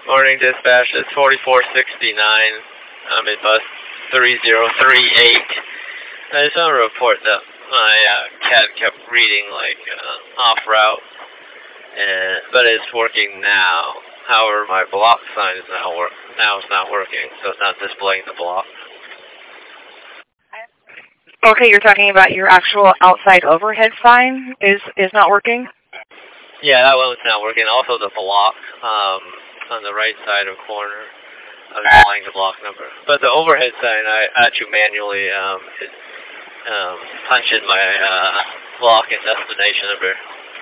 Morning dispatch, it's 4469. I'm in bus 3038. I just want to report that my cat kept reading off route, but it's working now. However, my block sign is now it's not working, so it's not displaying the block. Okay, you're talking about your actual outside overhead sign is not working? Yeah, that one's not working. Also the block on the right side of corner. I'm displaying the block number. But the overhead sign, I had to manually punch in my block and destination number.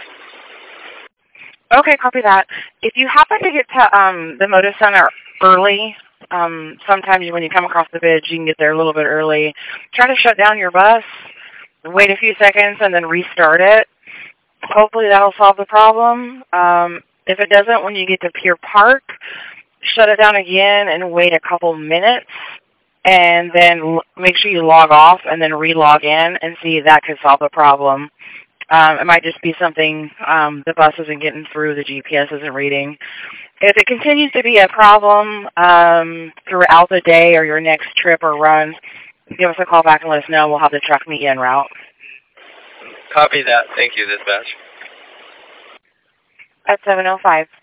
Okay, copy that. If you happen to get to the Moda Center early, sometimes when you come across the bridge, you can get there a little bit early. Try to shut down your bus, wait a few seconds, and then restart it. Hopefully that'll solve the problem. If it doesn't, when you get to Pier Park, shut it down again and wait a couple minutes, and then make sure you log off and then re-log in and see if that could solve the problem. It might just be something the bus isn't getting through, the GPS isn't reading. If it continues to be a problem throughout the day or your next trip or run, give us a call back and let us know. We'll have the truck meet you en route. Copy that. Thank you, dispatch. At 7:05.